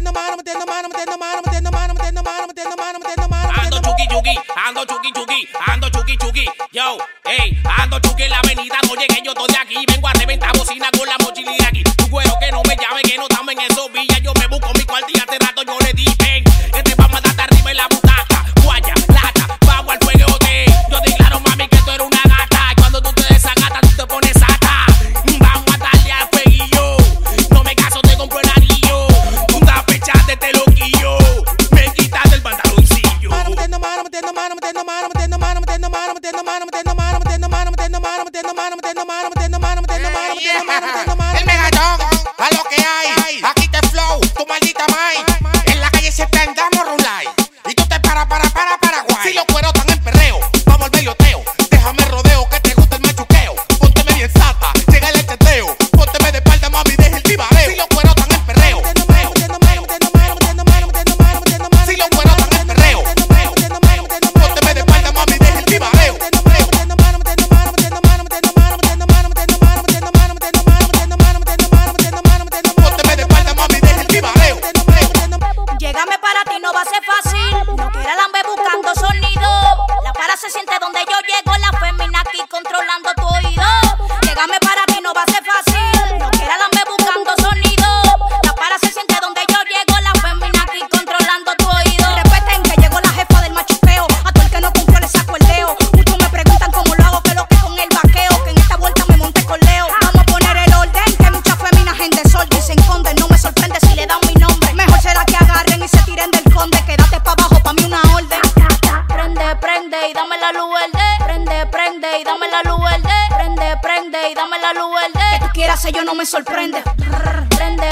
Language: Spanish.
Ando chuki chuki, yo, ey, ando chuki en la avenida, no llegué, yo estoy de aquí, vengo a reventar bocina con la mochililla aquí. Tu cuero que no me llame, que no estamos en esos villas, yo me busco mi cuarto y hace rato yo le di, ven, este vamos a darte arriba en la butaca, guaya, lata, vamos al fuego de, yo declaro mami que tú eres una gata, y cuando tú te desacatas tú te pones sata, vamos a darle al fueguillo, no me caso, te compro el anillo, tú estás pechada, te loquillo, me quitas el pantaloncillo. El megatón, a lo que hay, aquí te flow, tu maldita mind. En la calle siempre andamos rulay, y tú te para guay. Si los cueros están en perreo, vamos al belloteo. Déjame rodeo, que te gusta el machuqueo. Pónteme bien sata, llega el teteo. Pónteme de espalda, mami, deja el tibareo. Si los cueros están en perreo, si los cueros están en perreo, pónteme de espalda, mami, deja el tibareo. Llegame para ti no va a ser fácil, no quiera lambe buscando sonido. La para se siente donde yo llego, la femina aquí controlando tu oído. Llegame para ti no va a ser fácil, no quiera lambe buscando sonido. La para se siente donde yo llego, la femina aquí controlando tu oído. Respeten que llegó la jefa del machuqueo, a todo el que no cumplió le saco el dedo. Muchos me preguntan cómo lo hago, que lo que con el vaqueo, que en esta vuelta me monte con Leo. Vamos a poner el orden, que muchas feminas en desorden y se esconden. No me sorprende si le dan mi nombre, mejor será que agarren y se tiren del conde. Quédate pa' abajo, pa' mí una orden. Prende y dame la luz verde. Prende y dame la luz verde. Prende y dame la luz verde. Que tú quieras ser yo no me sorprende. Prende